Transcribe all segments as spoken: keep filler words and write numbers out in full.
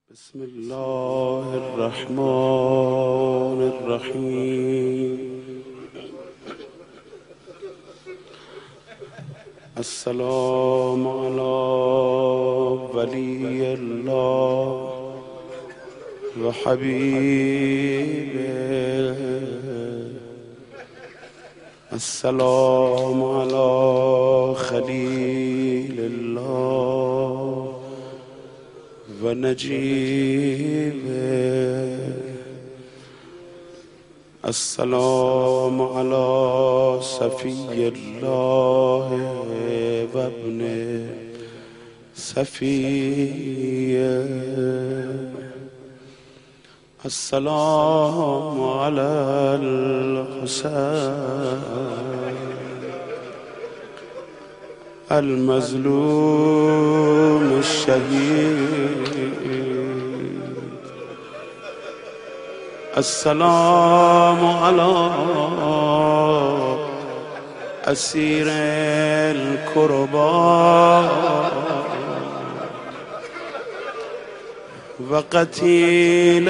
بسم الله الرحمن الرحیم. السلام علی ولی الله و حبیبه. السلام علی خلیل الله و نجیبه. السلام علی صفی الله و ابن صفیه. السلام علی الحسین المظلوم الشهید. السلام علی اسیر الکربا و قتیل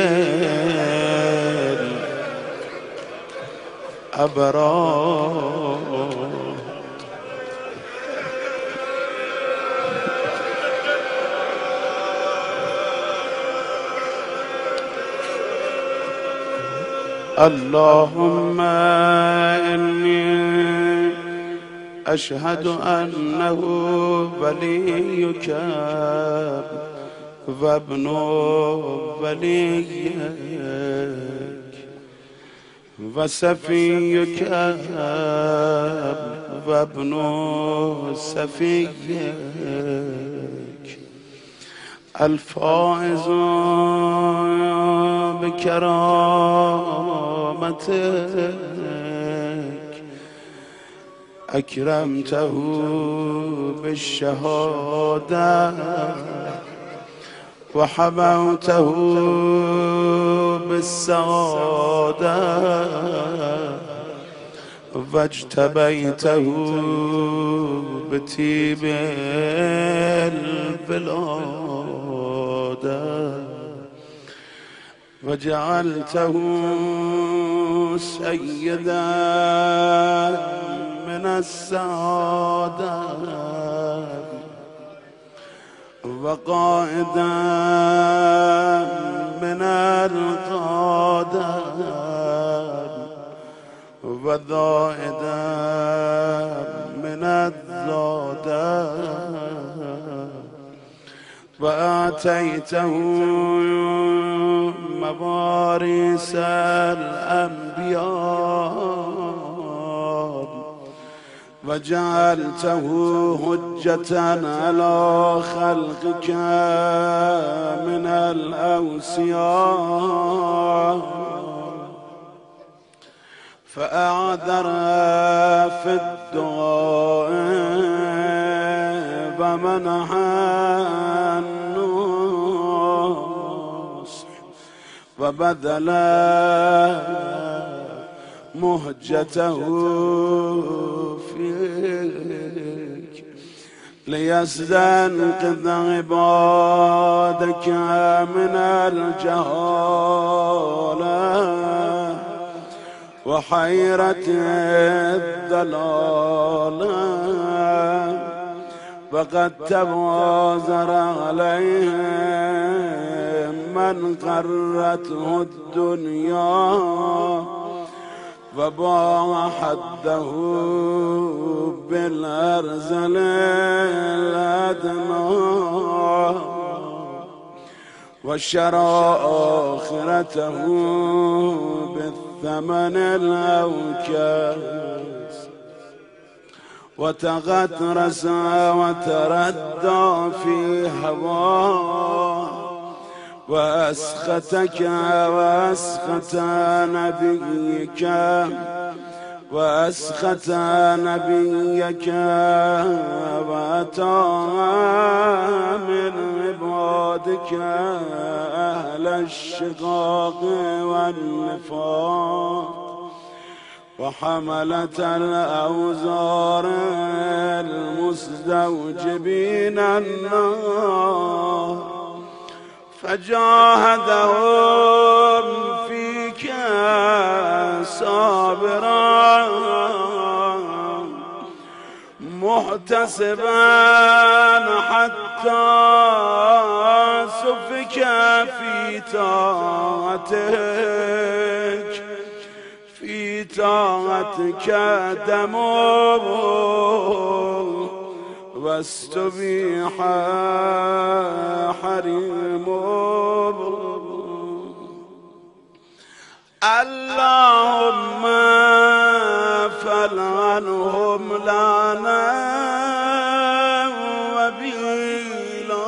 الابرار. اللهم إني أشهد أنه وليك وابن وليك وصفيك وابن صفيك الفائز بكرامتك أكرمته بالشهادة وحبوته بالسعادة واجتبيته بطيب البلاد وجعلته سيدا من السعادة وقائدا من القادة وذائدا من الزادة وآتيته مواريث الأنبياء وجعلته حجة على خلقك من الأوصياء فأعذر في الدعاء ومنح النصح وبذل مهجته فيك ليستنقذ عبادك من الجهالة وحيرة الضلالة وقد تبازر عليهم من غرته الدنيا وباع حده بالأرذل الأدنى وشرى آخرته بالثمن الأوكاس وتغطرس وتردى في هواه وأسختك وأسخت نبيك وأسخت نبيك وأتى من عبادك أهل الشقاق والنفاق وحملة الأوزار المستوجبين النار فجاهدهم فيك صابرا محتسبا حتى سفك في طاعتك في طاعتك دمه واستبيح حريمه. اللهم فلعنهم لعنا وبيلا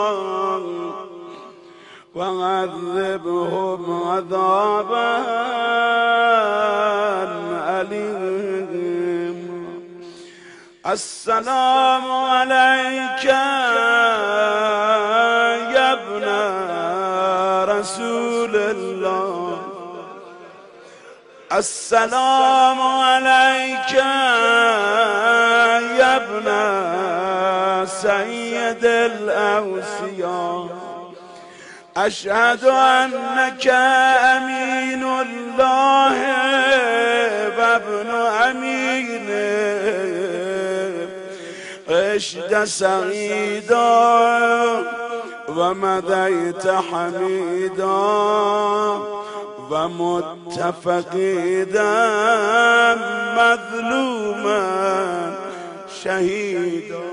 وعذبهم عذابا أليما. السلام عليك يا ابن رسول الله، السلام عليك يا ابن سيد الأوصياء. أشهد أنك أمين الله وابن أمينه، عشت سعيدا ومضيت حميدا ومت فقيدا مظلوما شهيدا.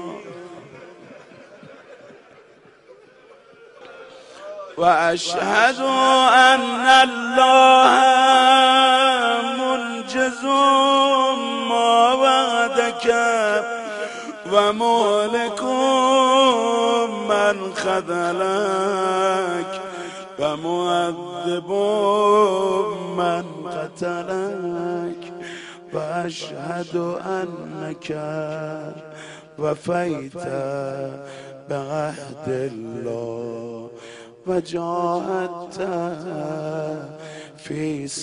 وأشهد أن الله منجز ما وعدك ومهلك من خذلك ومعذب من قتلك. وأشهد أنك وفيت بعهد الله وجاهدت في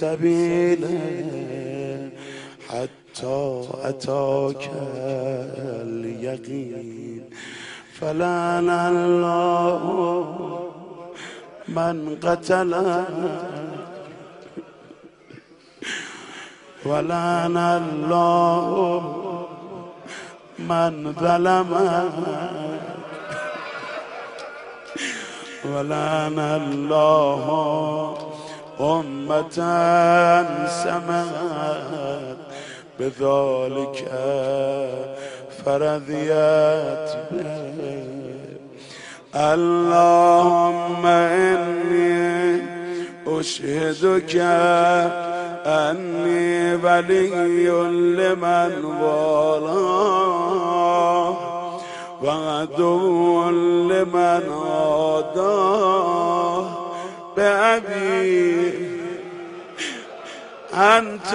سبيله حتى أتاك اليقين. فلعن الله من قتله ولعن الله من ظلمه ولعن الله أمة سمعت بذلك فرضيت به. اللهم إني أشهدك أني ولي لمن والاه وعدو لمن عاداه بأبي أنت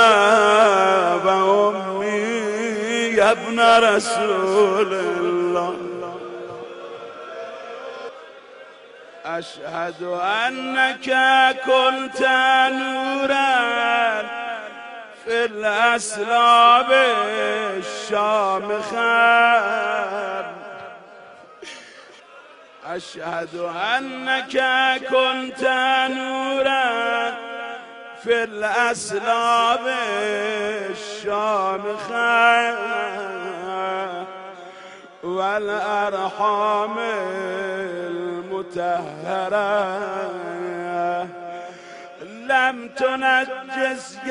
وأمي يا ابن رسول الله. أشهد أنك كنت نورا في الأسلاب الشامخة. أشهد أنك كنت نورا في الأسلاب الشامخة والأرحام المطهرة. لم تنجسك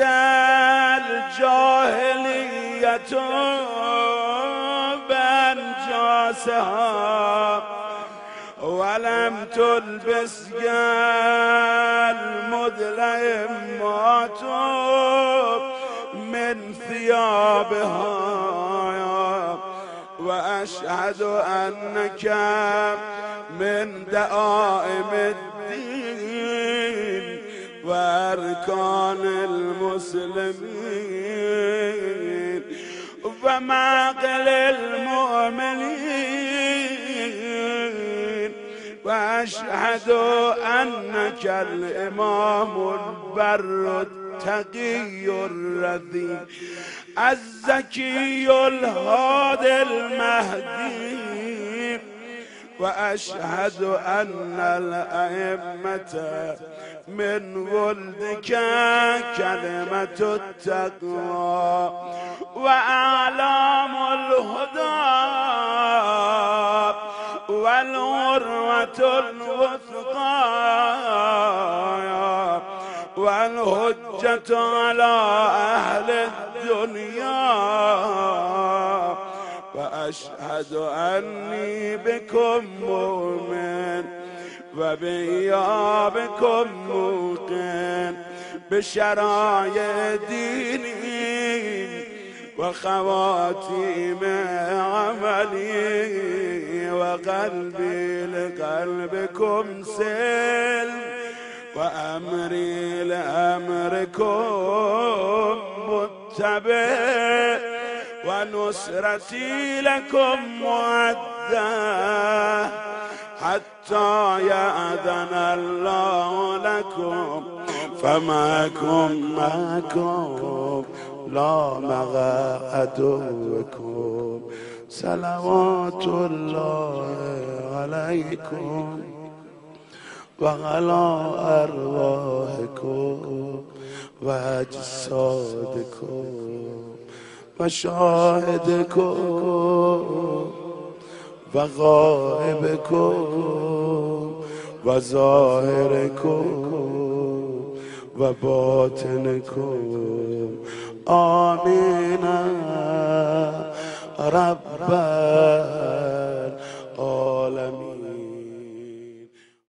الجاهلية بأنجاسها ولم تلبسك المظلمات من ثيابها. وأشهد أنك من دعائم الدين وأركان المسلمين ومعقل المؤمنين. وأشهد أنك الإمام البر التقي الرذي الزكي الهادي المهدي. وأشهد أن الأئمة من ولدك كلمة التقوى وأعلام الهدى والعروة الوثقى والهجة على أهل الدنيا وأشهد أني بكم مؤمن وبإيابكم موقن بشرائع ديني وخواتيم عملي وقلبي لقلبكم سلم وأمري لأمركم متبع ونصرتي لكم مودة حتى يأذن الله لكم فماكم معكم لا مع عدوكم صلوات الله عليكم وعلى أرواحكم وأجسادكم وشاهدكم وغائبكم وظاهركم وباطنكم آمين رب